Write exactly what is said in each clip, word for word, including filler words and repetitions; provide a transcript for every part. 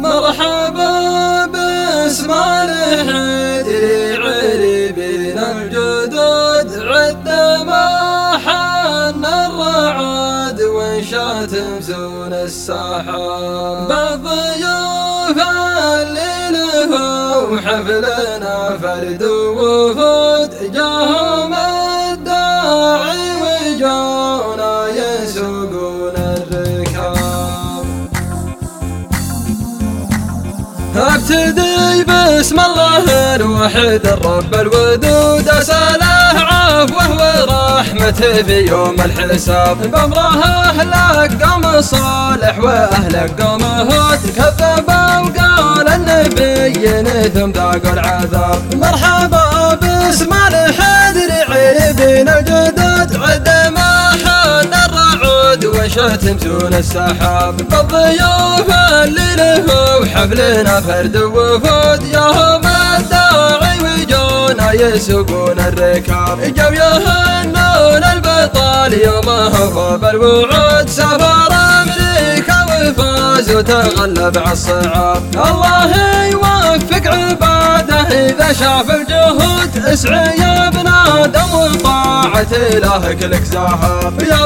مرحبا باسم الحدري عربنا الجدود عد ما حن الرعد وانشات مزون السحاب بالضيوف اللي لهم حفلنا فرد ووفود جاهم الداعي وجونا يسوقون الركاب. ابتدي باسم الله الوحيد الرب الودود اساله عفوه ورحمته في يوم الحساب بامره اهلك قوم صالح واهلك قوم هود كذبوا وقال النبي ثم ذاقوا العذاب. مرحبا باسم الحدري عربنا الجدود عد ما حن الرعود وانشات مزون السحاب بالضيوف اللي له حفلنا فرد وفود ياهم الداعي وجونا يسوقون الركاب جو يهنون البطل يوم هبوب الوعود سافر امريكا وفاز وتغلب على الصعاب. الله يوفق عباده اذا شاف الجهود اسعى يا ابن ادم وطاعة الهك لك زهاب. يا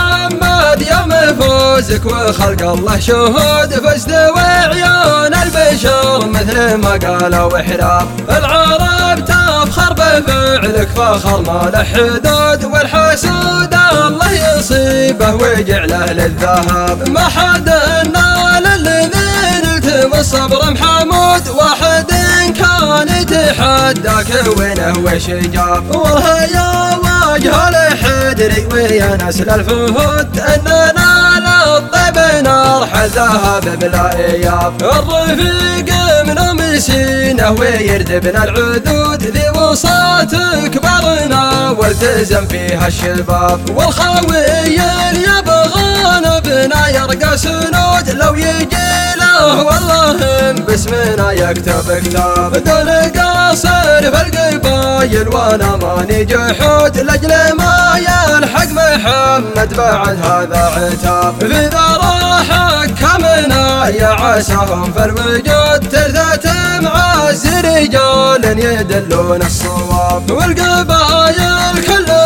محمد يا مفوزك وخلق الله شهود فاستوى عيون البشر مثل ما قالوا احراب. العرب تفخر بفعلك فخر ما له حدود والحسود الله يصيبه ويجعله للذهاب. ما حد نال الذين التم الصبر محمود واحد كان يتحداك وينه وش جاب. والله يا وجه الحدري ويا نسل الفهود اننا للطيب نرحل ذهب بلا اياب. الرفيق من ام سينه ويردبنا العدود ذي وصات كبرنا والتزم فيها الشباب. والخاوي اللي يبغانا بنا يرقى سنود لو يجي له والله باسمنا يكتب كتاب. دول قاصر في القبايل وانا ماني جحود لاجل ما يلحق محمد بعد هذا عتاب. في ذا حكمنا يا عساهم في الوجود ترثة معز رجال يدلون الصواب. والقبايل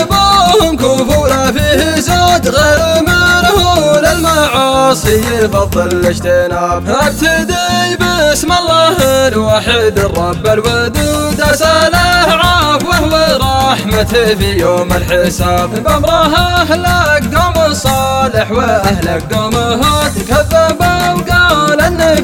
كلهم كفوله فيه زود غير منه للمعاصي يفضل الاجتناب. ابتدي باسم الله الوحيد الرب الودود اساله عفوه ورحمته في يوم الحساب بامره اهلك قوم صالح واهلك قوم هود كذبوا وقال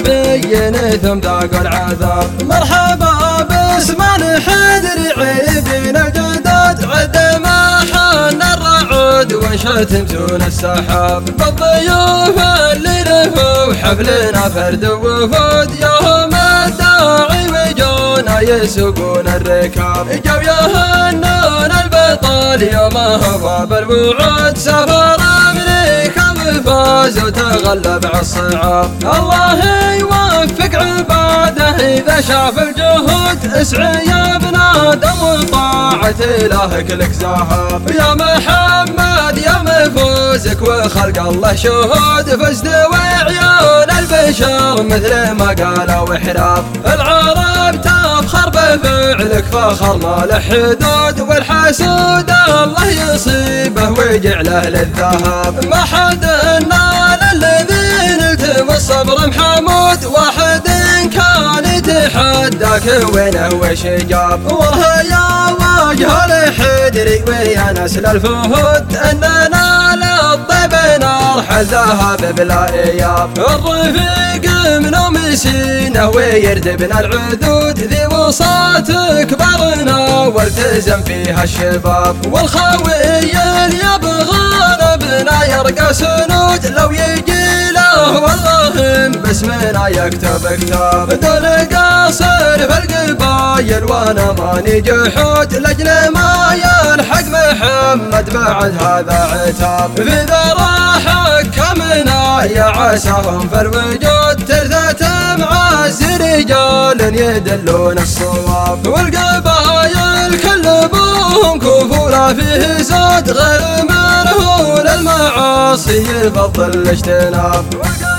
النبي ثم ذاقوا العذاب. مرحبا باسم الحدري عربنا الجدود عد ما حن الرعود وانشات مزون السحاب بالضيوف اللي له حفلنا فرد وفود ياهم الداعي وجونا يسوقون الركاب. جو يهنون البطل يوم هبوب الوعود سافر امريكا وفاز وتغلب على الصعاب. الله يوفق عباده اذا شاف الجهود اسعى يا ابن ادم وطاعة الهك لك زهاب. يا محمد يا مفوزك وخلق الله شهود فاستوى عيون البشر مثل ما قالوا احراب. العرب تفخر بفعلك فخر ما له حدود والحسود الله يصيبه ويجعله للذهاب. ما حد نال الذين التم الصبر محمود واحد كان يتحداك وينه وش جاب. والله يا وجه الحدري ويا نسل الفهود اننا للطيب نرحل ذهب بلا اياب. الرفيق من ام سينه ويردبنا العدود ذي وصات كبرنا والتزم فيها الشباب. والخاوي اللي يبغانا بنا يرقى سنود لو يجي له والله باسمنا يكتب كتاب. دول قاصر في القبايل وانا ماني جحود لاجل ما يلحق محمد بعد هذا عتاب. في ذا حكمنا يا عساهم في الوجود ترثة معز رجال يدلون الصواب. والقبايل كلهم كفوله فيه زود غير منه للمعاصي يفضل الاجتناب.